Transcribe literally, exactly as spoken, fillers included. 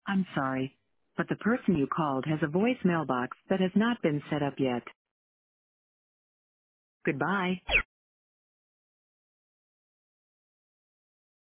I'm sorry, but the person you called has a voice mailbox that has not been set up yet. Goodbye.